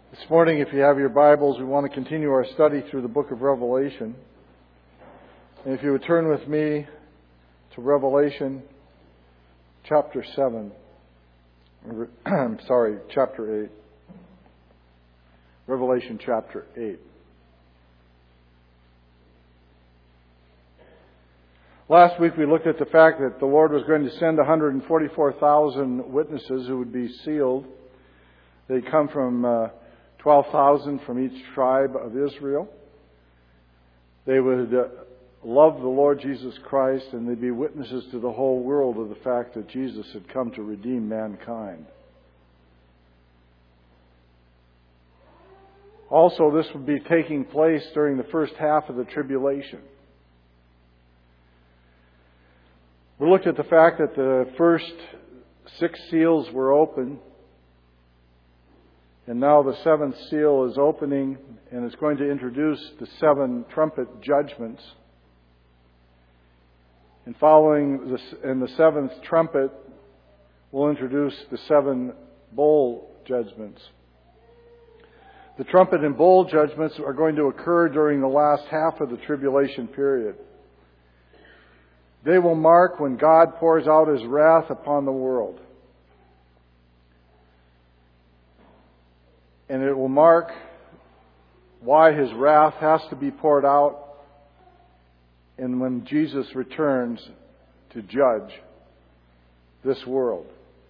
This morning, if you have your Bibles, we want to continue our study through the book of Revelation. And if you would turn with me to Revelation chapter 7. Chapter 8. Revelation chapter 8. Last week we looked at the fact that the Lord was going to send 144,000 witnesses who would be sealed. They come from 12,000 from each tribe of Israel. They would love the Lord Jesus Christ, and they'd be witnesses to the whole world of the fact that Jesus had come to redeem mankind. Also, this would be taking place during the first half of the tribulation. We looked at the fact that the first 6 seals were open. And now the 7th seal is opening and is going to introduce the 7 trumpet judgments. And following the 7th trumpet will introduce the 7 bowl judgments. The trumpet and bowl judgments are going to occur during the last half of the tribulation period. They will mark when God pours out His wrath upon the world. And it will mark why His wrath has to be poured out and when Jesus returns to judge this world.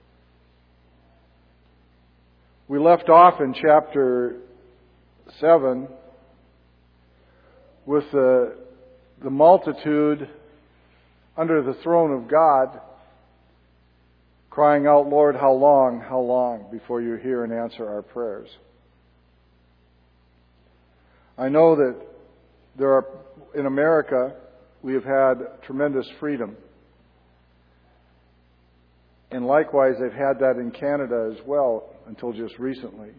We left off in chapter 7 with the multitude under the throne of God crying out, "Lord, how long before you hear and answer our prayers?" I know that in America, we have had tremendous freedom. And likewise, they've had that in Canada as well until just recently.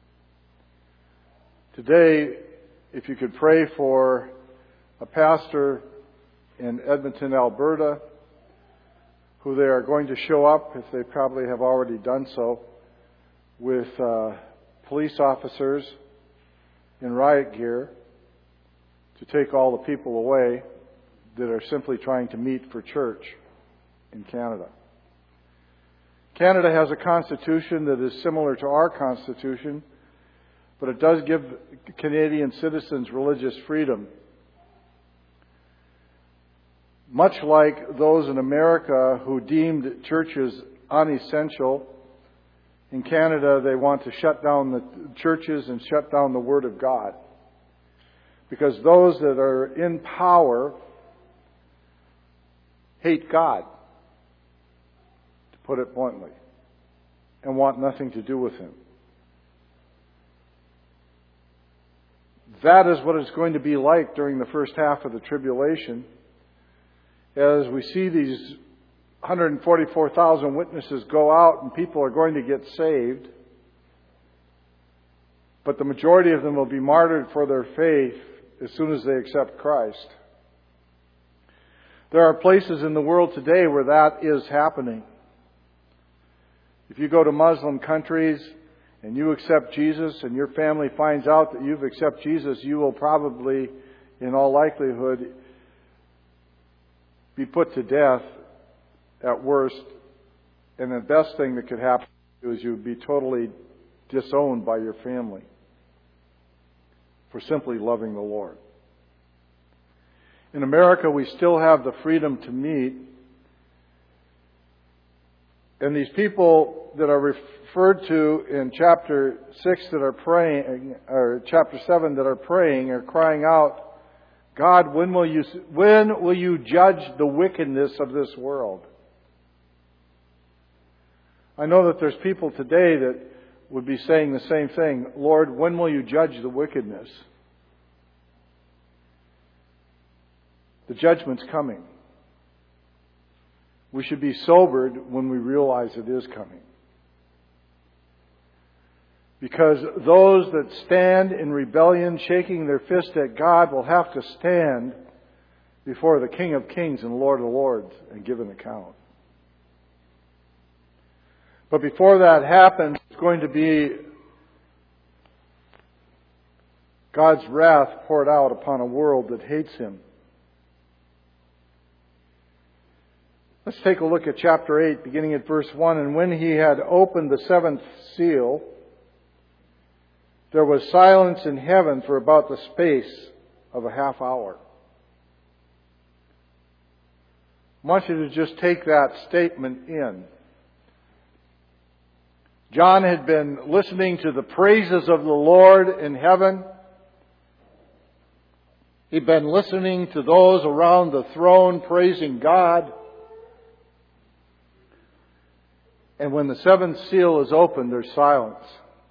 Today, if you could pray for a pastor in Edmonton, Alberta, who they are going to show up, if they probably have already done so, with police officers in riot gear to take all the people away that are simply trying to meet for church in Canada. Canada has a constitution that is similar to our constitution, but it does give Canadian citizens religious freedom. Much like those in America who deemed churches unessential, in Canada they want to shut down the churches and shut down the Word of God. Because those that are in power hate God, to put it bluntly, and want nothing to do with Him. That is what it's going to be like during the first half of the tribulation, as we see these 144,000 witnesses go out and people are going to get saved. But the majority of them will be martyred for their faith as soon as they accept Christ. There are places in the world today where that is happening. If you go to Muslim countries and you accept Jesus and your family finds out that you've accepted Jesus, you will probably, in all likelihood, be put to death at worst, and the best thing that could happen to you is you would be totally disowned by your family for simply loving the Lord. In America, we still have the freedom to meet, and these people that are referred to in chapter 6 that are praying, or chapter 7 that are praying, are crying out, "God, when will you judge the wickedness of this world?" I know that there's people today that would be saying the same thing. "Lord, when will you judge the wickedness?" The judgment's coming. We should be sobered when we realize it is coming. Because those that stand in rebellion, shaking their fist at God, will have to stand before the King of Kings and Lord of Lords and give an account. But before that happens, it's going to be God's wrath poured out upon a world that hates Him. Let's take a look at chapter 8, beginning at verse 1. And when He had opened the seventh seal, there was silence in heaven for about the space of a half hour. I want you to just take that statement in. John had been listening to the praises of the Lord in heaven. He'd been listening to those around the throne praising God. And when the seventh seal is opened, there's silence.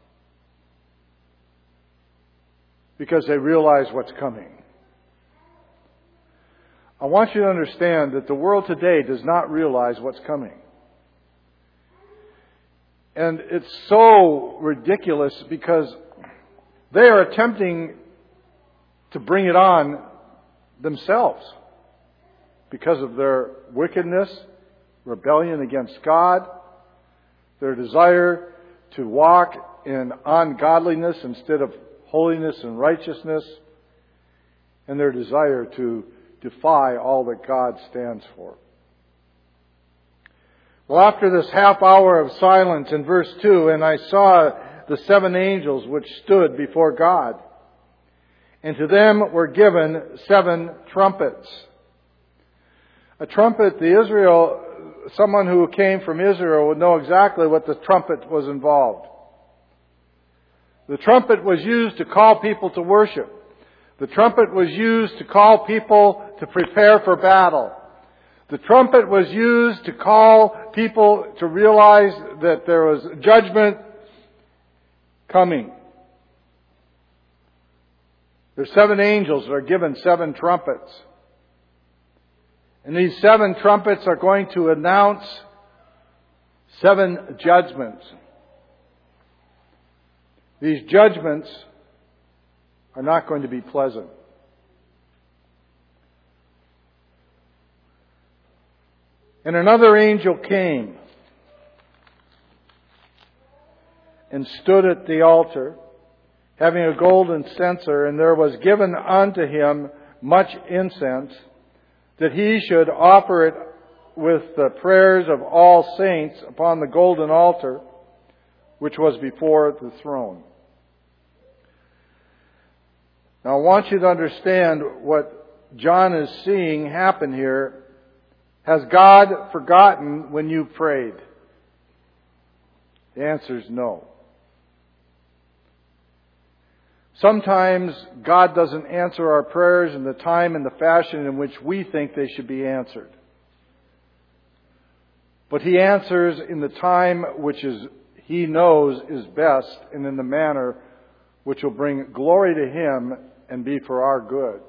Because they realize what's coming. I want you to understand that the world today does not realize what's coming. And it's so ridiculous because they are attempting to bring it on themselves because of their wickedness, rebellion against God, their desire to walk in ungodliness instead of holiness and righteousness, and their desire to defy all that God stands for. Well, after this half hour of silence in verse 2, and I saw the seven angels which stood before God, and to them were given seven trumpets. A trumpet, someone who came from Israel would know exactly what the trumpet was involved. The trumpet was used to call people to worship. The trumpet was used to call people to prepare for battle. The trumpet was used to call people to realize that there was judgment coming. There's seven angels that are given seven trumpets. And these seven trumpets are going to announce seven judgments. These judgments are not going to be pleasant. And another angel came and stood at the altar, having a golden censer, and there was given unto him much incense, that he should offer it with the prayers of all saints upon the golden altar, which was before the throne. Now I want you to understand what John is seeing happen here. Has God forgotten when you prayed? The answer is no. Sometimes God doesn't answer our prayers in the time and the fashion in which we think they should be answered. But He answers in the time which He knows is best and in the manner which will bring glory to Him and be for our good.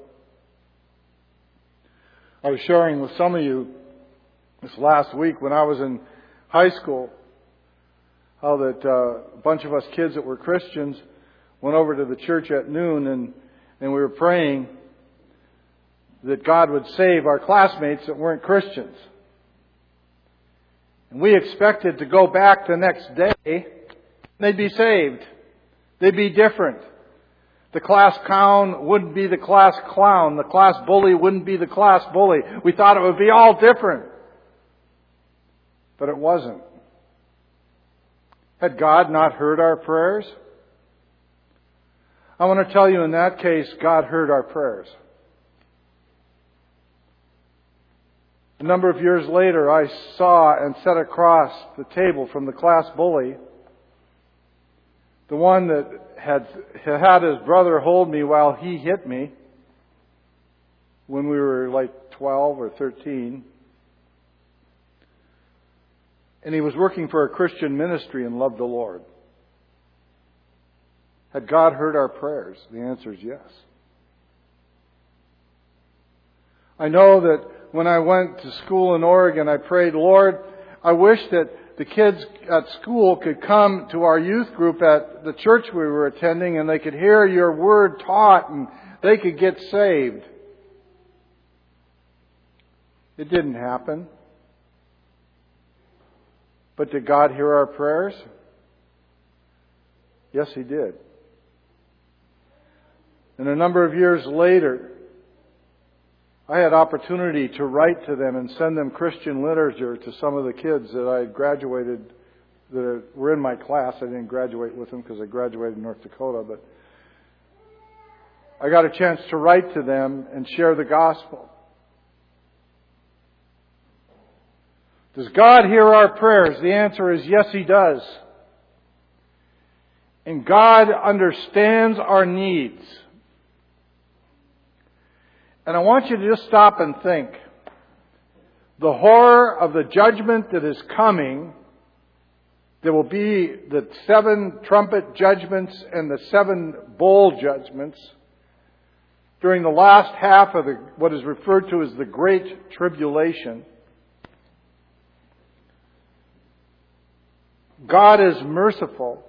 I was sharing with some of you this last week when I was in high school how that a bunch of us kids that were Christians went over to the church at noon and we were praying that God would save our classmates that weren't Christians. And we expected to go back the next day and they'd be saved. They'd be different. The class clown wouldn't be the class clown. The class bully wouldn't be the class bully. We thought it would be all different. But it wasn't. Had God not heard our prayers? I want to tell you in that case, God heard our prayers. A number of years later, I saw and sat across the table from the class bully, the one that had his brother hold me while he hit me when we were like 12 or 13. And he was working for a Christian ministry and loved the Lord. Had God heard our prayers? The answer is yes. I know that when I went to school in Oregon, I prayed, Lord, I wish that the kids at school could come to our youth group at the church we were attending and they could hear your word taught and they could get saved. It didn't happen. But did God hear our prayers? Yes, He did. And a number of years later, I had opportunity to write to them and send them Christian literature to some of the kids that I had graduated, that were in my class. I didn't graduate with them because I graduated in North Dakota, but I got a chance to write to them and share the gospel. Does God hear our prayers? The answer is yes, He does. And God understands our needs. And I want you to just stop and think. The horror of the judgment that is coming, there will be the 7 trumpet judgments and the 7 bowl judgments during the last half of what is referred to as the Great Tribulation. God is merciful.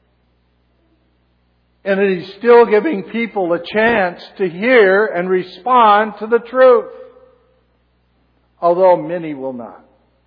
And that He's still giving people a chance to hear and respond to the truth. Although many will not.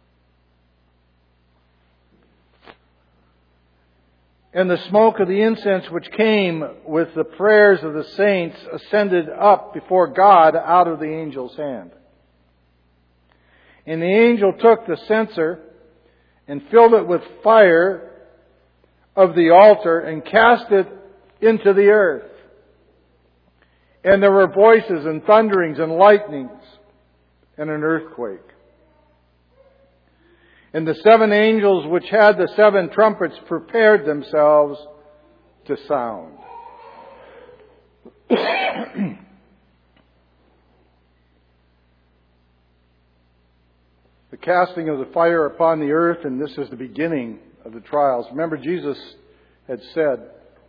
And the smoke of the incense which came with the prayers of the saints ascended up before God out of the angel's hand. And the angel took the censer and filled it with fire of the altar and cast it into the earth. And there were voices and thunderings and lightnings and an earthquake. And the 7 angels which had the 7 trumpets prepared themselves to sound. The casting of the fire upon the earth, and this is the beginning of the trials. Remember, Jesus had said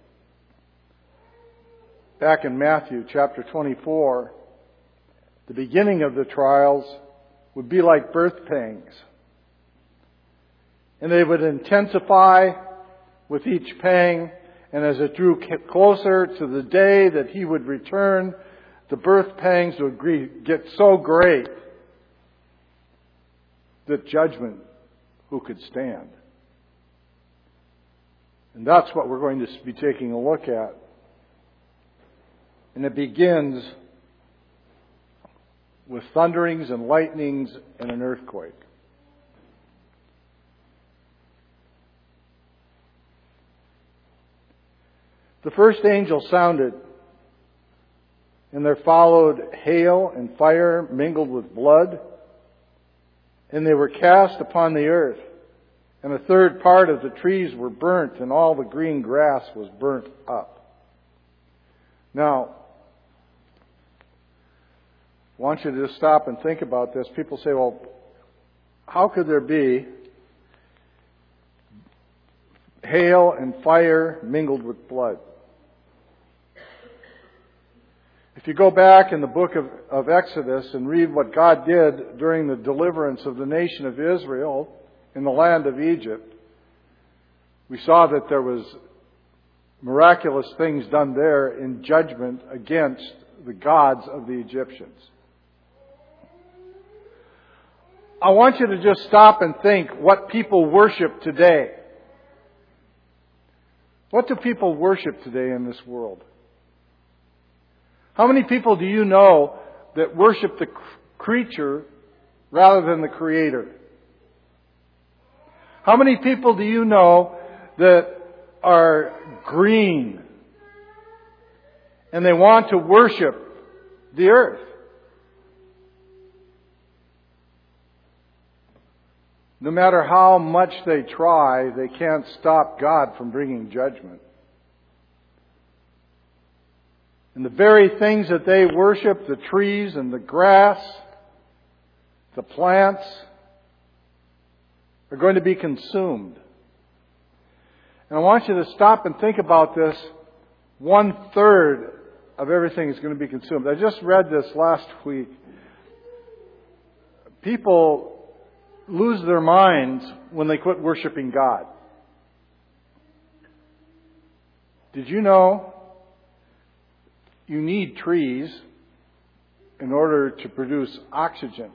back in Matthew chapter 24, the beginning of the trials would be like birth pangs. And they would intensify with each pang, and as it drew closer to the day that He would return, the birth pangs would get so great that judgment, who could stand? And that's what we're going to be taking a look at. And it begins with thunderings and lightnings and an earthquake. The first angel sounded, and there followed hail and fire mingled with blood, and they were cast upon the earth. And a third part of the trees were burnt, and all the green grass was burnt up. Now, I want you to just stop and think about this. People say, well, how could there be hail and fire mingled with blood? If you go back in the book of Exodus and read what God did during the deliverance of the nation of Israel in the land of Egypt, we saw that there was miraculous things done there in judgment against the gods of the Egyptians. I want you to just stop and think what people worship today. What do people worship today in this world? How many people do you know that worship the creature rather than the Creator? How many people do you know that are green and they want to worship the earth? No matter how much they try, they can't stop God from bringing judgment. And the very things that they worship, the trees and the grass, the plants, are going to be consumed. And I want you to stop and think about this. 1/3 of everything is going to be consumed. I just read this last week. People lose their minds when they quit worshiping God. Did you know you need trees in order to produce oxygen?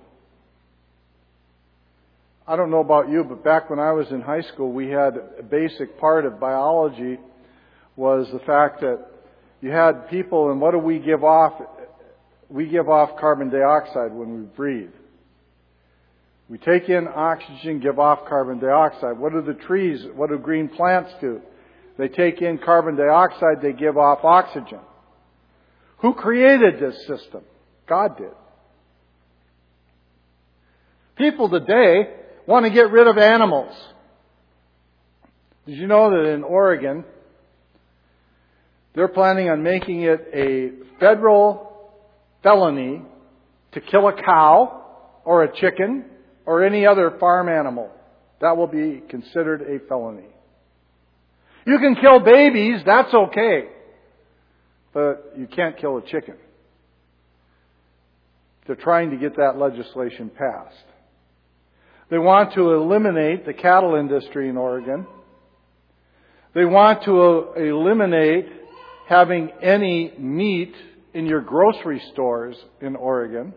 I don't know about you, but back when I was in high school, we had a basic part of biology was the fact that You had people, and what do we give off? We give off carbon dioxide when we breathe. We take in oxygen, give off carbon dioxide. What do the trees, what do green plants do? They take in carbon dioxide, they give off oxygen. Who created this system? God did. People today want to get rid of animals. Did you know that in Oregon, they're planning on making it a federal felony to kill a cow or a chicken or any other farm animal? That will be considered a felony. You can kill babies, that's okay. But you can't kill a chicken. They're trying to get that legislation passed. They want to eliminate the cattle industry in Oregon. They want to eliminate having any meat in your grocery stores in Oregon.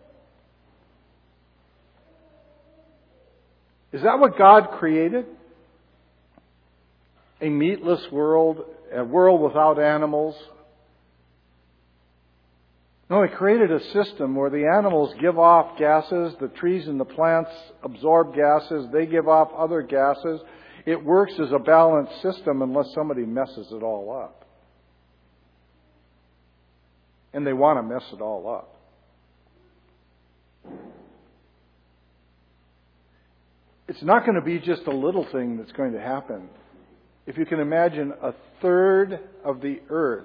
Is that what God created? A meatless world, a world without animals? No, He created a system where the animals give off gases, the trees and the plants absorb gases, they give off other gases. It works as a balanced system unless somebody messes it all up. And they want to mess it all up. It's not going to be just a little thing that's going to happen. If you can imagine, a third of the earth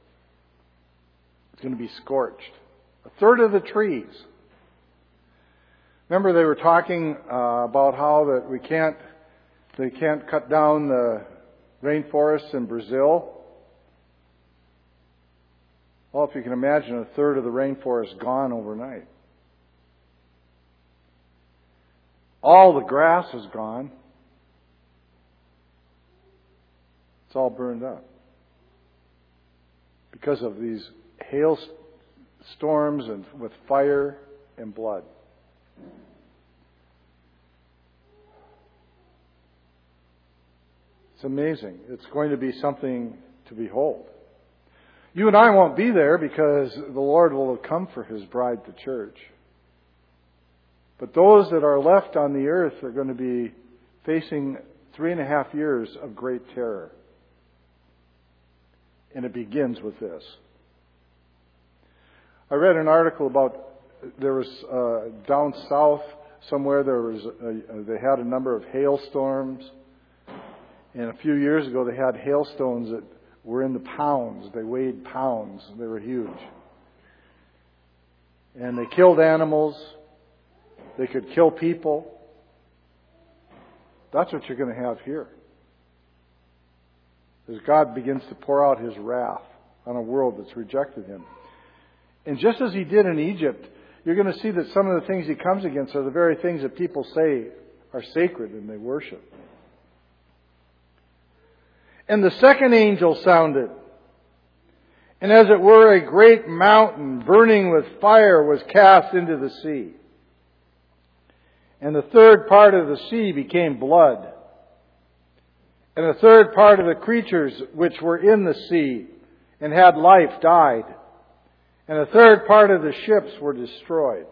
is going to be scorched. A third of the trees. Remember they were talking about how that they can't cut down the rainforests in Brazil. Well, if you can imagine, a third of the rainforest gone overnight. All the grass is gone. It's all burned up. Because of these hailstorms and with fire and blood. It's amazing. It's going to be something to behold. You and I won't be there because the Lord will have come for His bride, the church. But those that are left on the earth are going to be facing 3.5 years of great terror. And it begins with this. I read an article about, there was down south somewhere, they had a number of hailstorms. And a few years ago they had hailstones that were in the pounds. They weighed pounds. They were huge. And they killed animals. They could kill people. That's what you're going to have here. As God begins to pour out His wrath on a world that's rejected Him. And just as He did in Egypt, you're going to see that some of the things He comes against are the very things that people say are sacred and they worship. And the second angel sounded. And as it were, a great mountain burning with fire was cast into the sea. And the third part of the sea became blood. And the third part of the creatures which were in the sea and had life died. And the third part of the ships were destroyed.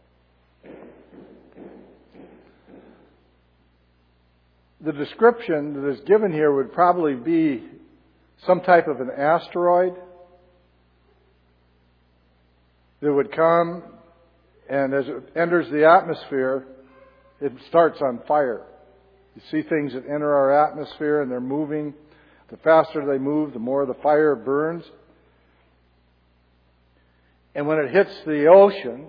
The description that is given here would probably be some type of an asteroid that would come, and as it enters the atmosphere, it starts on fire. You see things that enter our atmosphere and they're moving. The faster they move, the more the fire burns. And when it hits the ocean,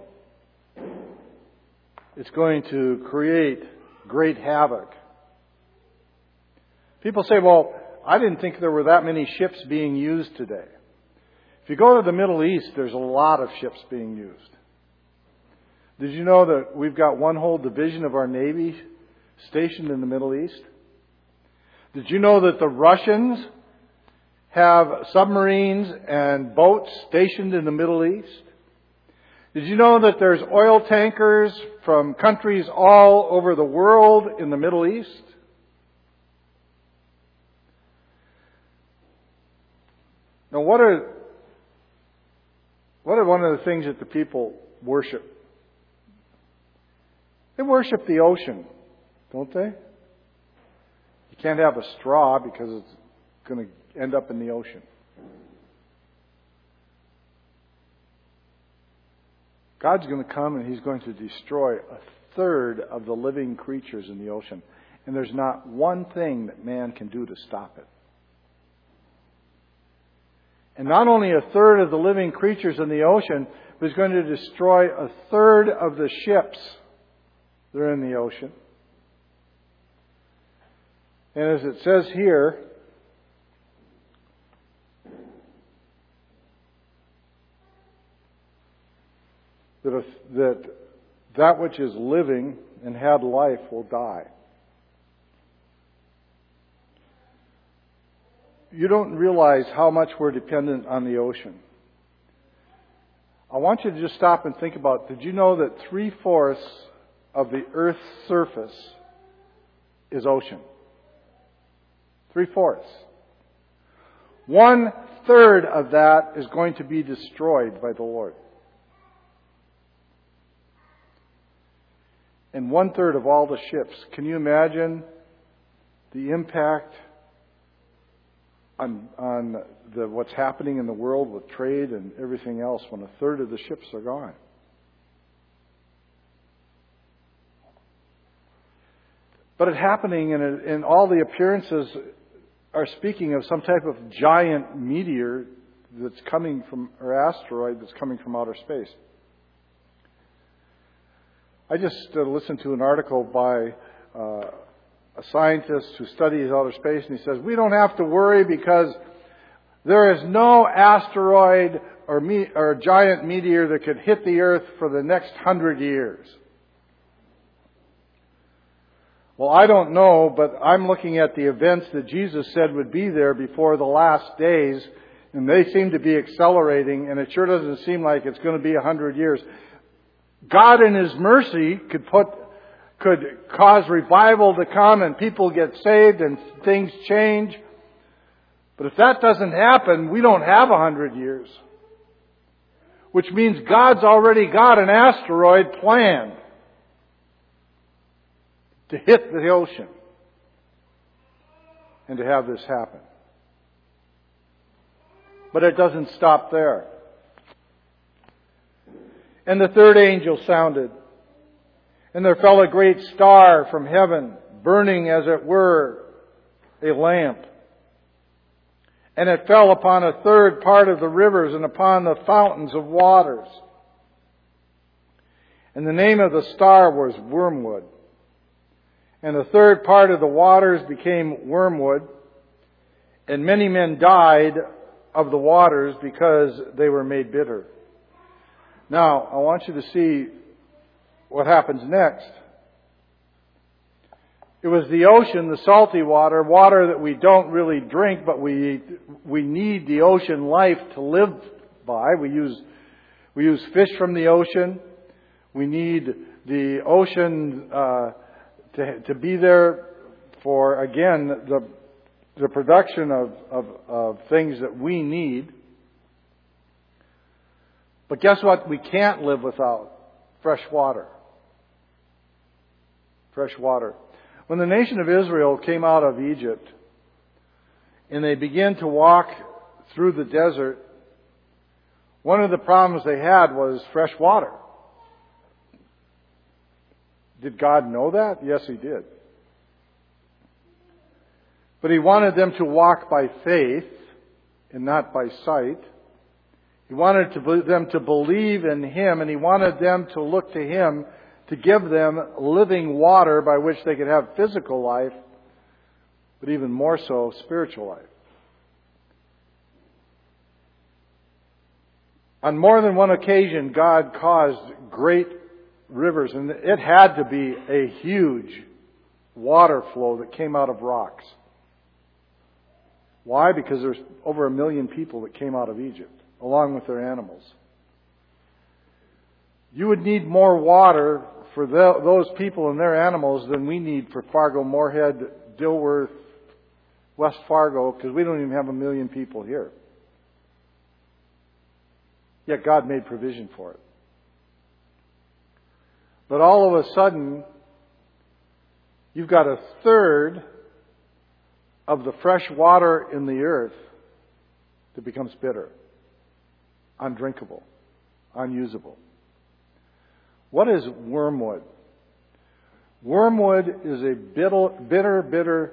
it's going to create great havoc. People say, well, I didn't think there were that many ships being used today. If you go to the Middle East, there's a lot of ships being used. Did you know that we've got one whole division of our Navy stationed in the Middle East? Did you know that the Russians have submarines and boats stationed in the Middle East? Did you know that there's oil tankers from countries all over the world in the Middle East? Now, what are one of the things that the people worship? They worship the ocean, don't they? You can't have a straw because it's going to end up in the ocean. God's going to come and He's going to destroy a third of the living creatures in the ocean. And there's not one thing that man can do to stop it. And not only a third of the living creatures in the ocean, but He's going to destroy a third of the ships that are in the ocean. And as it says here, that which is living and had life will die. You don't realize how much we're dependent on the ocean. I want you to just stop and think about, did you know that 3/4 of the Earth's surface is ocean? 3/4. 1/3 of that is going to be destroyed by the Lord. And 1/3 of all the ships. Can you imagine the impact on what's happening in the world with trade and everything else when 1/3 of the ships are gone? But it's happening, and all the appearances are speaking of some type of giant meteor that's coming from, or asteroid that's coming from outer space. I just listened to an article by a scientist who studies outer space, and he says, we don't have to worry because there is no asteroid or giant meteor that could hit the Earth for the next 100 years. Well, I don't know, but I'm looking at the events that Jesus said would be there before the last days, and they seem to be accelerating, and it sure doesn't seem like it's going to be 100 years. God in His mercy could cause revival to come and people get saved and things change. But if that doesn't happen, we don't have 100 years. Which means God's already got an asteroid planned to hit the ocean and to have this happen. But it doesn't stop there. And the third angel sounded, and there fell a great star from heaven, burning as it were a lamp. And it fell upon 1/3 part of the rivers and upon the fountains of waters. And the name of the star was Wormwood. And 1/3 part of the waters became wormwood, and many men died of the waters because they were made bitter. Now, I want you to see what happens next. It was the ocean, the salty water that we don't really drink, but we need the ocean life to live by. We use fish from the ocean. We need the ocean to be there for, again, the production of things that we need. But guess what? We can't live without fresh water. Fresh water. When the nation of Israel came out of Egypt and they began to walk through the desert, one of the problems they had was fresh water. Did God know that? Yes, He did. But He wanted them to walk by faith and not by sight. He wanted them to believe in Him, and He wanted them to look to Him to give them living water by which they could have physical life, but even more so, spiritual life. On more than one occasion, God caused great rivers, and it had to be a huge water flow that came out of rocks. Why? Because there's over 1 million people that came out of Egypt, along with their animals. You would need more water for those people and their animals than we need for Fargo, Moorhead, Dilworth, West Fargo, because we don't even have 1 million people here. Yet God made provision for it. But all of a sudden, you've got a third of the fresh water in the earth that becomes bitter, undrinkable, unusable. What is wormwood? Wormwood is a bitter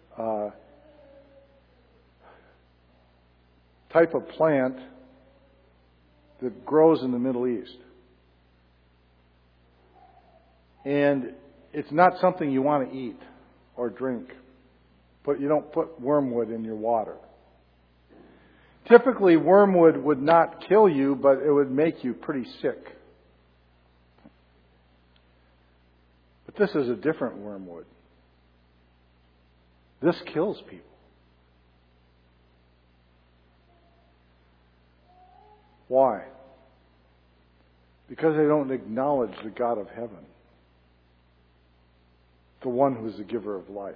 type of plant that grows in the Middle East. And it's not something you want to eat or drink. But you don't put wormwood in your water. Typically, wormwood would not kill you, but it would make you pretty sick. But this is a different wormwood. This kills people. Why? Because they don't acknowledge the God of heaven, the one who is the giver of life.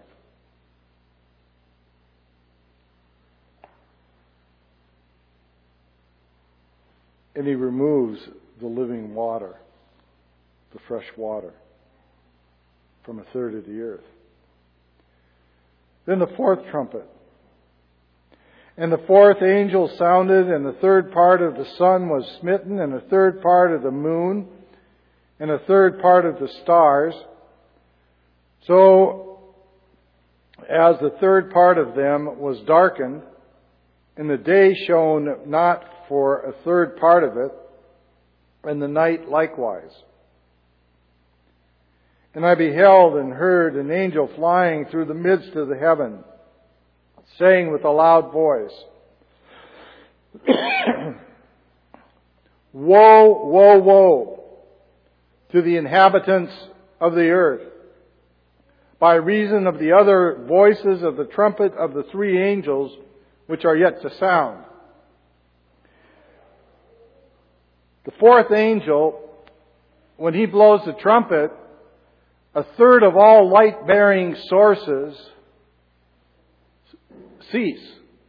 And He removes the living water, the fresh water, from a third of the earth. Then the fourth trumpet. And the fourth angel sounded, and the third part of the sun was smitten, and a third part of the moon, and a third part of the stars. So, as the third part of them was darkened, and the day shone not for a third part of it, and the night likewise. And I beheld and heard an angel flying through the midst of the heaven, saying with a loud voice, Woe, woe, woe to the inhabitants of the earth, by reason of the other voices of the trumpet of the three angels which are yet to sound. The fourth angel, when he blows the trumpet, a third of all light-bearing sources cease.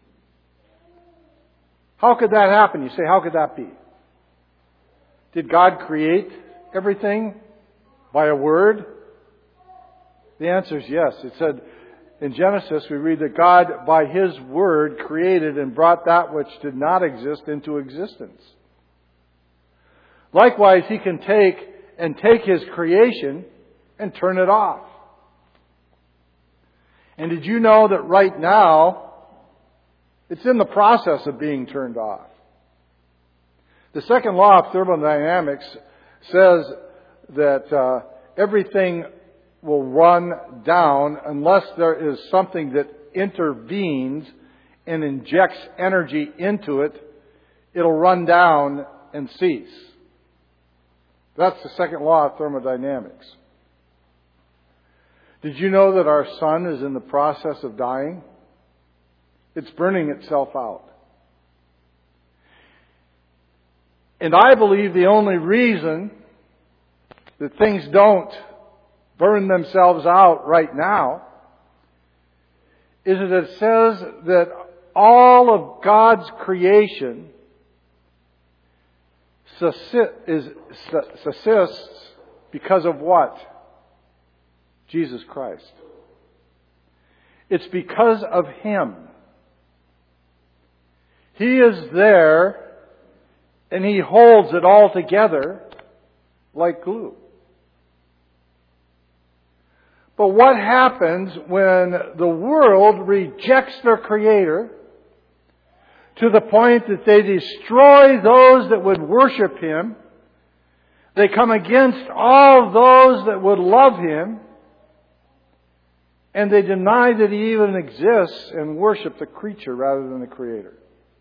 How could that happen? You say, how could that be? Did God create everything by a word? The answer is yes. It said in Genesis, we read that God, by His word, created and brought that which did not exist into existence. Likewise, He can take His creation and turn it off. And did you know that right now, it's in the process of being turned off? The second law of thermodynamics says that everything will run down unless there is something that intervenes and injects energy into it. It'll run down and cease. That's the second law of thermodynamics. Did you know that our sun is in the process of dying? It's burning itself out. And I believe the only reason that things don't burn themselves out right now is that it says that all of God's creation subsists because of what? Jesus Christ. It's because of Him. He is there and He holds it all together like glue. But what happens when the world rejects their Creator to the point that they destroy those that would worship Him? They come against all those that would love Him, and they deny that He even exists and worship the creature rather than the Creator.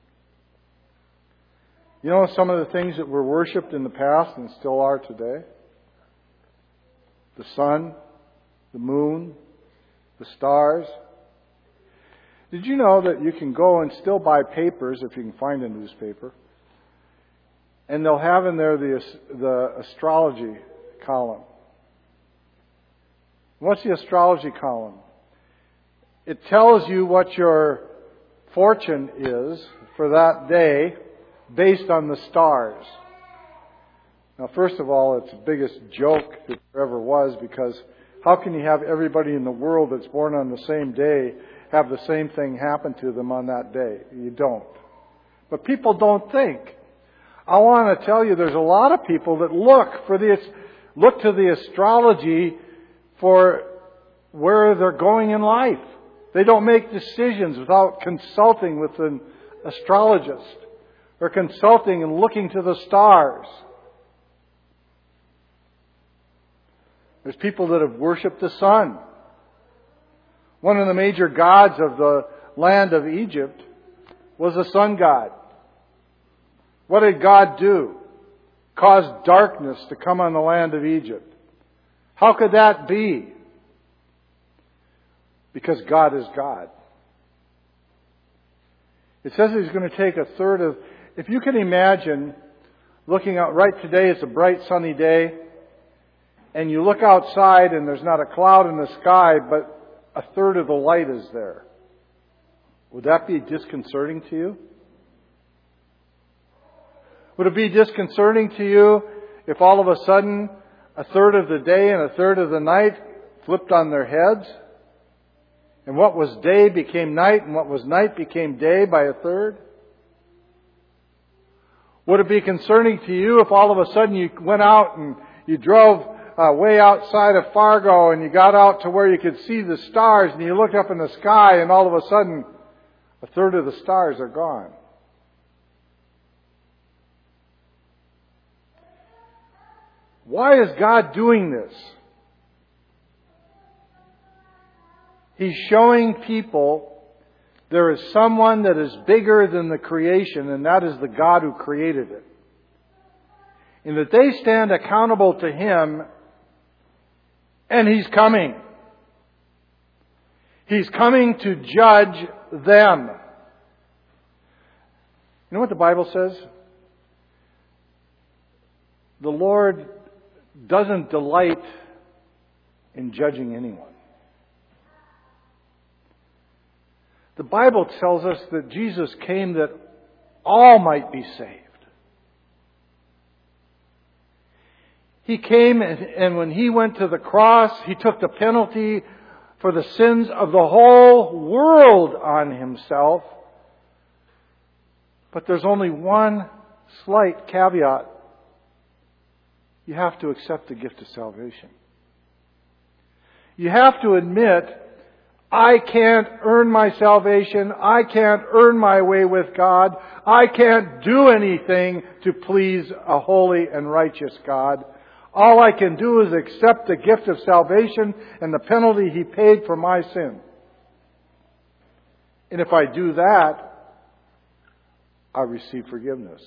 You know some of the things that were worshipped in the past and still are today? The sun, the moon, the stars. Did you know that you can go and still buy papers, if you can find a newspaper, and they'll have in there the astrology column? What's the astrology column? It tells you what your fortune is for that day based on the stars. Now, first of all, it's the biggest joke that there ever was, because how can you have everybody in the world that's born on the same day have the same thing happen to them on that day? You don't. But people don't think. I want to tell you, there's a lot of people that look to the astrology for where they're going in life. They don't make decisions without consulting with an astrologist or consulting and looking to the stars. There's people that have worshipped the sun. One of the major gods of the land of Egypt was the sun god. What did God do? Cause darkness to come on the land of Egypt. How could that be? Because God is God. It says He's going to take a third of... If you can imagine looking out, right today it's a bright sunny day, and you look outside and there's not a cloud in the sky, but a third of the light is there. Would that be disconcerting to you? Would it be disconcerting to you if all of a sudden a third of the day and a third of the night flipped on their heads? And what was day became night, and what was night became day by a third? Would it be concerning to you if all of a sudden you went out and you drove way outside of Fargo and you got out to where you could see the stars and you looked up in the sky and all of a sudden a third of the stars are gone? Why is God doing this? He's showing people there is someone that is bigger than the creation, and that is the God who created it. And that they stand accountable to Him, and He's coming. He's coming to judge them. You know what the Bible says? The Lord doesn't delight in judging anyone. The Bible tells us that Jesus came that all might be saved. He came, and when He went to the cross, He took the penalty for the sins of the whole world on Himself. But there's only one slight caveat. You have to accept the gift of salvation. You have to admit, I can't earn my salvation. I can't earn my way with God. I can't do anything to please a holy and righteous God. All I can do is accept the gift of salvation and the penalty He paid for my sin. And if I do that, I receive forgiveness.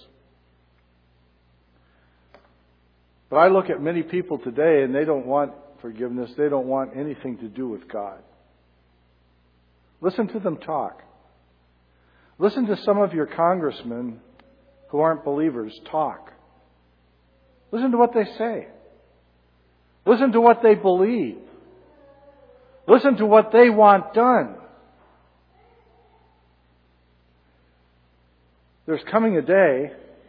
But I look at many people today and they don't want forgiveness. They don't want anything to do with God. Listen to them talk. Listen to some of your congressmen who aren't believers talk. Listen to what they say. Listen to what they believe. Listen to what they want done. There's coming a day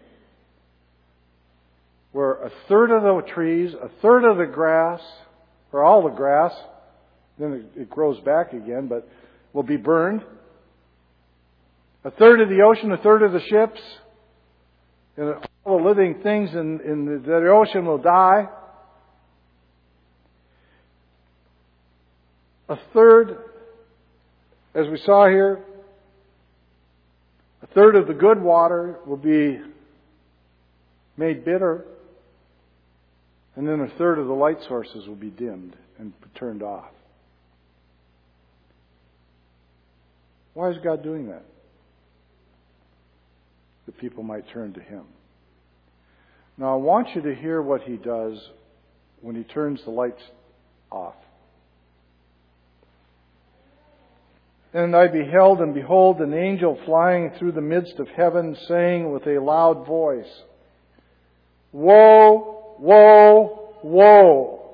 where a third of the trees, a third of the grass, or all the grass, then it grows back again, but will be burned. A third of the ocean, a third of the ships, and all the living things in the ocean will die. A third, as we saw here, a third of the good water will be made bitter. And then a third of the light sources will be dimmed and turned off. Why is God doing that? That people might turn to Him. Now I want you to hear what He does when He turns the lights off. And I beheld, and behold, an angel flying through the midst of heaven, saying with a loud voice, Woe, woe, woe.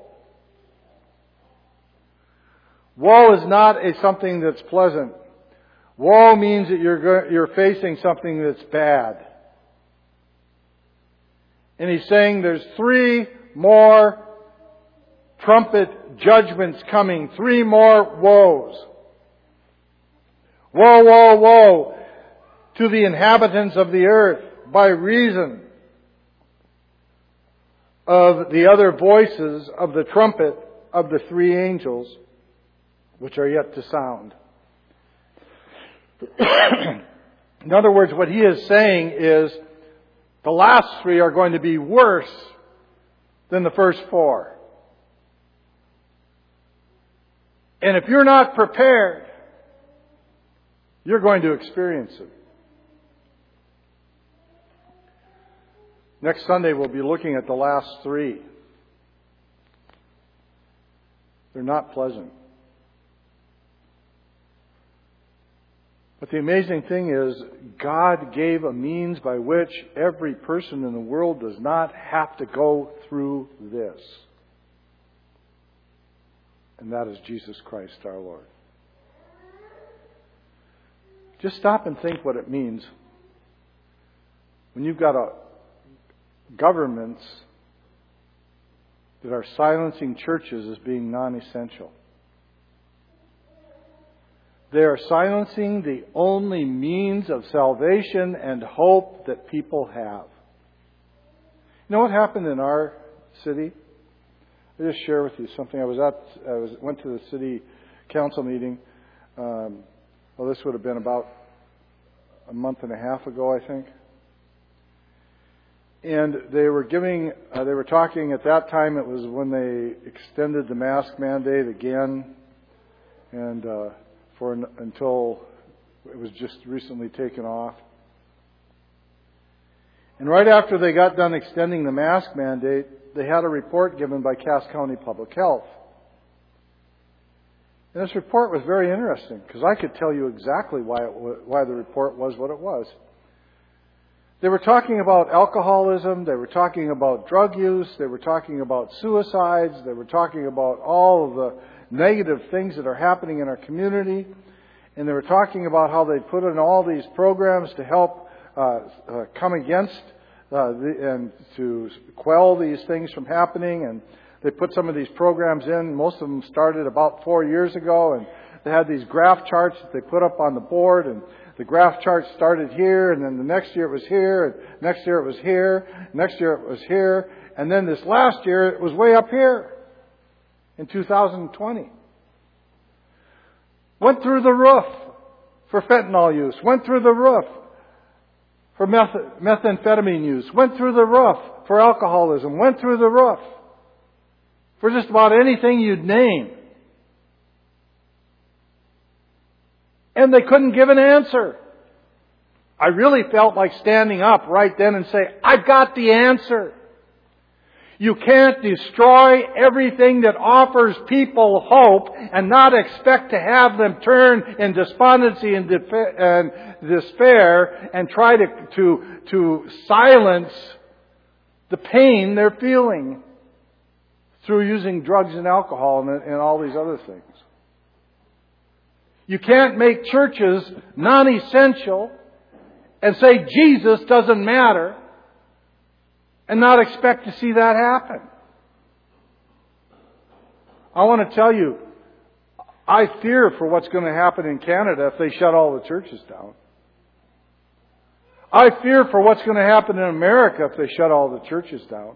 Woe is not something that's pleasant. Woe means that you're facing something that's bad. And He's saying there's 3 more trumpet judgments coming. 3 more woes. Woe, woe, woe to the inhabitants of the earth by reason of the other voices of the trumpet of the 3 angels which are yet to sound. In other words, what He is saying is the last 3 are going to be worse than the first 4. And if you're not prepared, you're going to experience it. Next Sunday we'll be looking at the last 3. They're not pleasant. But the amazing thing is, God gave a means by which every person in the world does not have to go through this. And that is Jesus Christ our Lord. Just stop and think what it means when you've got governments that are silencing churches as being non-essential. They are silencing the only means of salvation and hope that people have. You know what happened in our city? I'll just share with you something. I went to the city council meeting. This would have been about a month and a half ago, I think. And they were talking at that time. It was when they extended the mask mandate again, and until it was just recently taken off. And right after they got done extending the mask mandate, they had a report given by Cass County Public Health. And this report was very interesting because I could tell you exactly why the report was what it was. They were talking about alcoholism, they were talking about drug use, they were talking about suicides, they were talking about all of the negative things that are happening in our community, and they were talking about how they put in all these programs to help come against and to quell these things from happening. And they put some of these programs in. Most of them started about 4 years ago, and they had these graph charts that they put up on the board, and the graph chart started here, and then the next year it was here, and next year it was here, next year it was here, and then this last year it was way up here in 2020. Went through the roof for fentanyl use, went through the roof for methamphetamine use, went through the roof for alcoholism, went through the roof for just about anything you'd name. And they couldn't give an answer. I really felt like standing up right then and say, I've got the answer. You can't destroy everything that offers people hope and not expect to have them turn in despondency and despair and try to silence the pain they're feeling through using drugs and alcohol and all these other things. You can't make churches non-essential and say Jesus doesn't matter and not expect to see that happen. I want to tell you, I fear for what's going to happen in Canada if they shut all the churches down. I fear for what's going to happen in America if they shut all the churches down.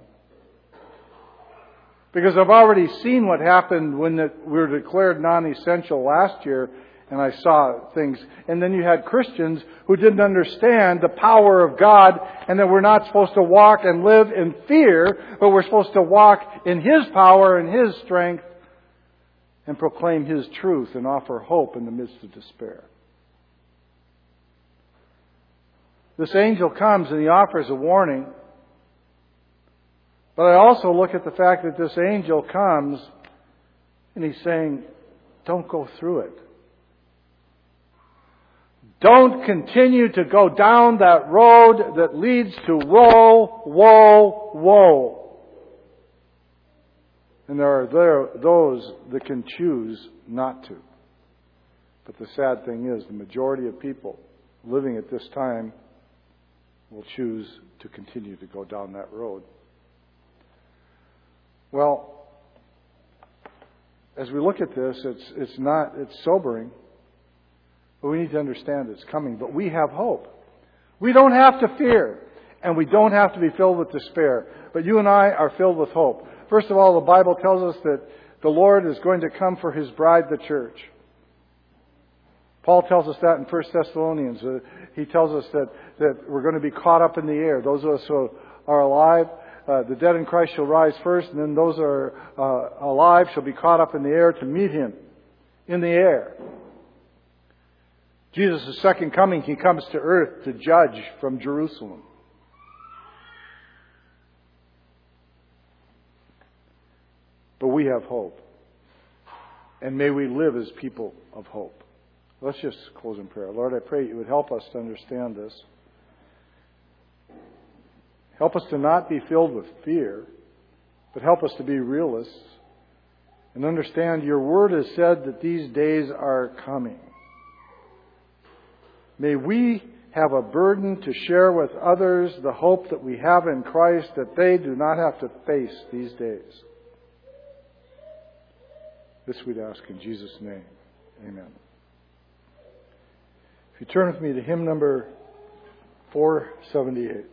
Because I've already seen what happened when we were declared non-essential last year, and I saw things. And then you had Christians who didn't understand the power of God and that we're not supposed to walk and live in fear, but we're supposed to walk in His power and His strength and proclaim His truth and offer hope in the midst of despair. This angel comes and he offers a warning. But I also look at the fact that this angel comes and he's saying, don't go through it. Don't continue to go down that road that leads to woe, woe, woe. And there are those that can choose not to. But the sad thing is, the majority of people living at this time will choose to continue to go down that road. Well, as we look at this, it's sobering, but we need to understand it's coming. But we have hope. We don't have to fear, and we don't have to be filled with despair. But you and I are filled with hope. First of all, the Bible tells us that the Lord is going to come for His bride, the church. Paul tells us that in 1 Thessalonians. He tells us that we're going to be caught up in the air. Those of us who are alive, the dead in Christ shall rise first, and then those who are alive shall be caught up in the air to meet Him in the air. Jesus' second coming, He comes to earth to judge from Jerusalem. But we have hope. And may we live as people of hope. Let's just close in prayer. Lord, I pray You would help us to understand this. Help us to not be filled with fear, but help us to be realists and understand Your Word has said that these days are coming. May we have a burden to share with others the hope that we have in Christ, that they do not have to face these days. This we'd ask in Jesus' name. Amen. If you turn with me to hymn number 478.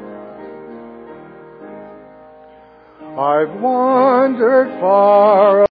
I've wandered far